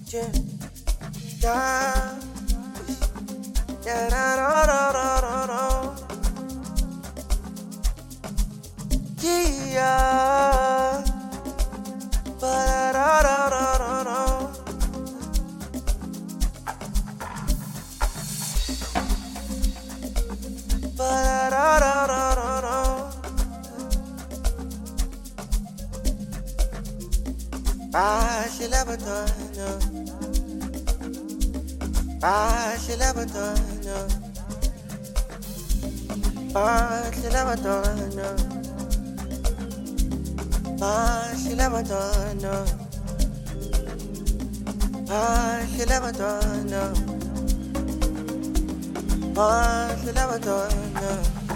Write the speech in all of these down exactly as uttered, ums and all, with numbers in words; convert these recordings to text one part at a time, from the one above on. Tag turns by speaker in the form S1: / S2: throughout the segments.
S1: Yeah, yeah, yeah, da, da, da, da, da, da. Yeah, ba, da, da, da, da, da. Ba, da, da, da, da, da. Bahle labantwana, bahle labantwana, bahle labantwana, bahle labantwana, bahle labantwana, bahle labantwana.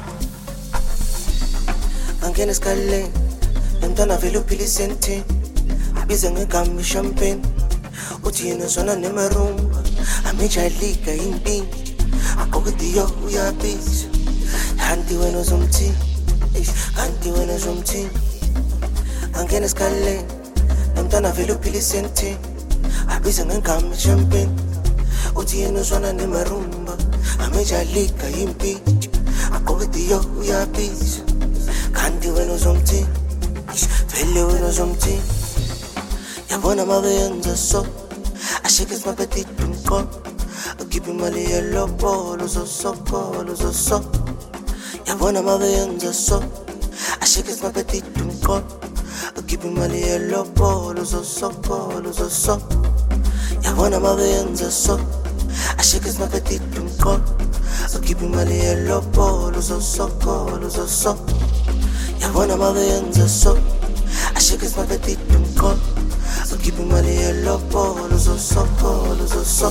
S1: Angena esikaleni, umntwana vele uphila isentini. Bize ngegama champagne uthi yena zona nemarumba amijalika impinji akokutiyo uyabiza kanti wena uzomthini kanti wena uzomthini angena esikaleni nomntwana vele uphila isentini abize ngegama champagne uthi yena zona nemarumba amijalika impinji akokutiyo uyabiza kanti wena uzomthini vele wena uzomthini. Yabona mabenza so I shake his my petit dumko I keep him money yellow ball so so ball so so Yabona mabenza so I shake his my petit dumko I keep him money yellow ball so so ball so so Yabona mabenza so I shake his my petit dumko I keep him money yellow ball so so ball so so Yabona mabenza so I shake his my petit dumko So keep him money yellow ball, so so ball, so so.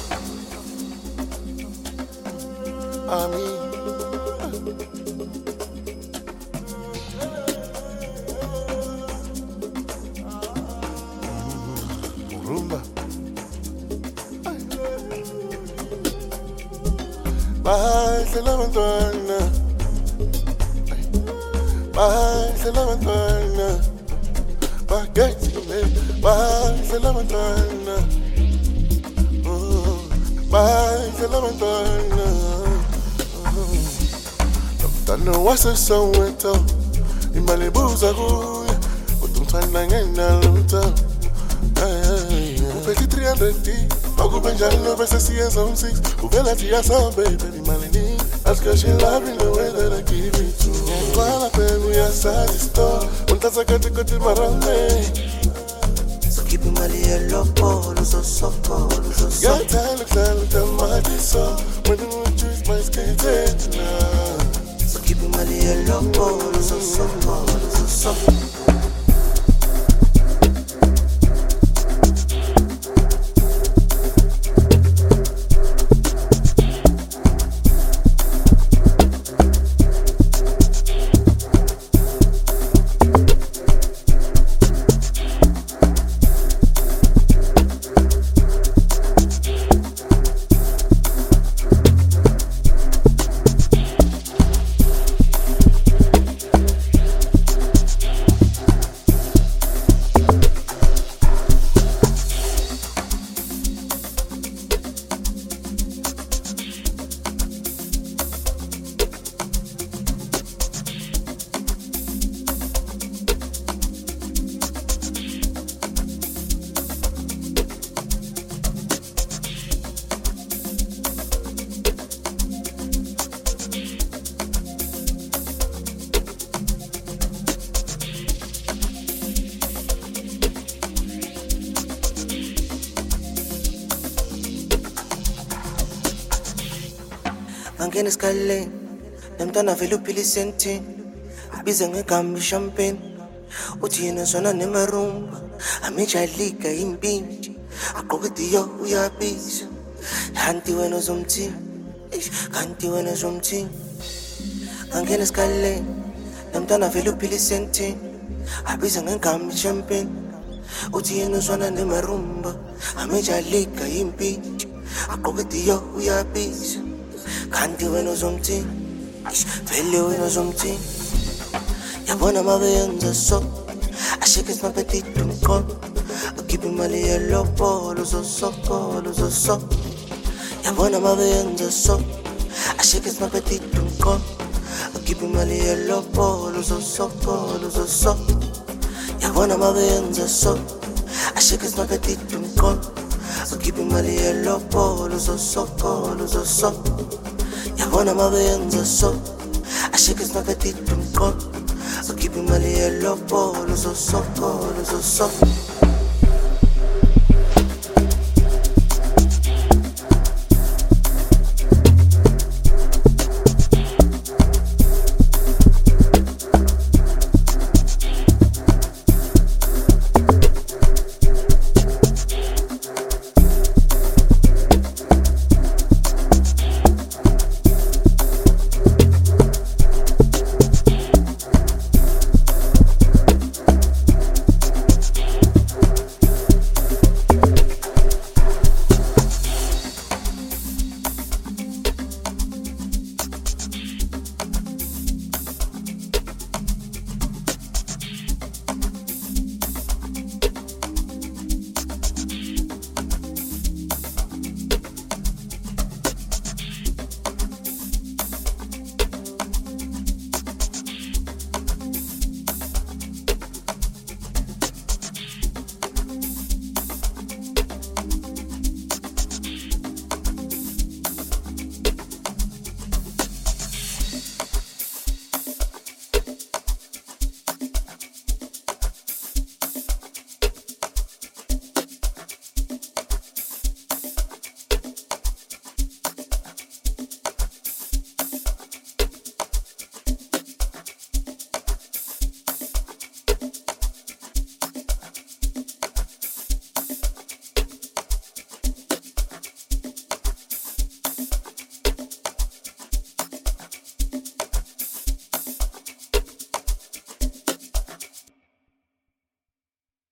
S1: I mean, rumba. Baile la ventana, baile la ventana. Baguette, baile la ventana, baile la ventana. Ventana wasa soweto, imalibu zaguya, utumtana ngena luta. Upeti three hundred D, bagubenjalo versus C S on six. Ubela tia some baby, imalini. Ask her she love in the way that I give it to her. While I pay we are satisfied. Unta kati kati marame. So keep him money yellow ball, so so ball, so so. Yeah, tell tell tell my so when you choose my skate now. So keep him money yellow ball, so so ball, so so. Angena esikaleni nomntwana vele uphila isentini abize ngegama champagne uthi yena zona nemarumba amijalika impinji akokutiyo uyabiza kanti wena uzomthini kanti wena uzomthini angena esikaleni nomntwana vele uphila isentini abize ngegama champagne uthi yena zona nemarumba amijalika impinji akokutiyo uyabiza kanti wena uzomthini vele wena uzomthini Yabona mabenza so I shake his my petit dumko ukhipha imali yelobolo uzosokolo uzoso yabona mabenza so asheke sinapetite umkhono ukhipha imali yelobolo uzosokolo uzoso yabona mabenza so asheke sinapetite umkhono ukhipha imali yelobolo uzosokolo uzoso yabona mabenza so asheke sinapetite umkhono ukhipha imali yelobolo uzosokolo uzoso